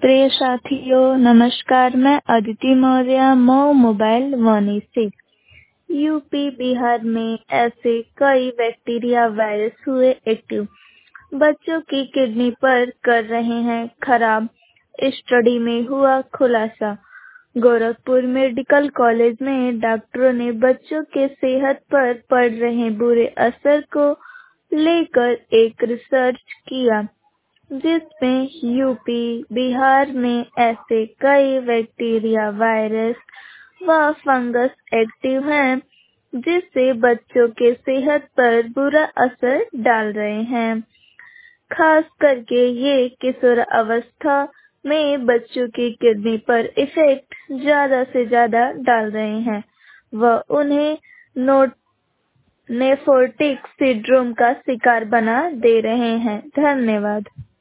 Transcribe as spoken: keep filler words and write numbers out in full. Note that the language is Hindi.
प्रिय साथियों नमस्कार। मैं अदिति मौर्य मऊ मोबाइल वानी से। यूपी बिहार में ऐसे कई बैक्टीरिया वायरस हुए एक्टिव, बच्चों की किडनी पर कर रहे हैं खराब। स्टडी में हुआ खुलासा। गोरखपुर मेडिकल कॉलेज में डॉक्टरों ने बच्चों के सेहत पर पड़ रहे बुरे असर को लेकर एक रिसर्च किया, जिसमें यूपी बिहार में ऐसे कई बैक्टीरिया वायरस व फंगस एक्टिव हैं जिससे बच्चों के सेहत पर बुरा असर डाल रहे हैं। खास करके ये किशोर अवस्था में बच्चों की किडनी पर इफेक्ट ज्यादा से ज्यादा डाल रहे हैं व उन्हें नोट नेफ्रोटिक सिंड्रोम का शिकार बना दे रहे हैं। धन्यवाद।